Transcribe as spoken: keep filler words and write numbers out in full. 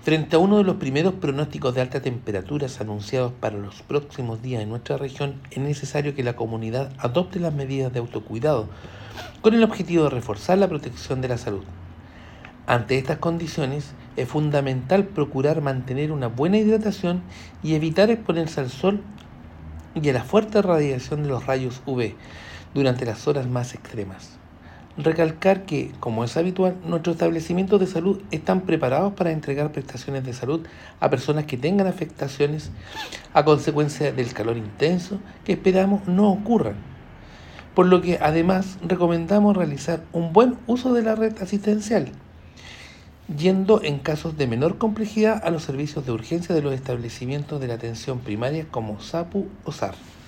Frente a uno de los primeros pronósticos de altas temperaturas anunciados para los próximos días en nuestra región, es necesario que la comunidad adopte las medidas de autocuidado con el objetivo de reforzar la protección de la salud. Ante estas condiciones, es fundamental procurar mantener una buena hidratación y evitar exponerse al sol y a la fuerte radiación de los rayos U V durante las horas más extremas. Recalcar que, como es habitual, nuestros establecimientos de salud están preparados para entregar prestaciones de salud a personas que tengan afectaciones a consecuencia del calor intenso que esperamos no ocurran. Por lo que además recomendamos realizar un buen uso de la red asistencial, yendo en casos de menor complejidad a los servicios de urgencia de los establecimientos de la atención primaria como SAPU o SAR.